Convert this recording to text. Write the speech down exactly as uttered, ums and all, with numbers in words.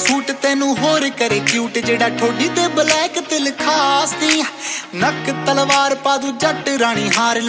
suit तेनू होर करे क्यूट जेड़ा ठोडी ते ब्लैक तिल खास दी नक तलवार पादू जट रानी हार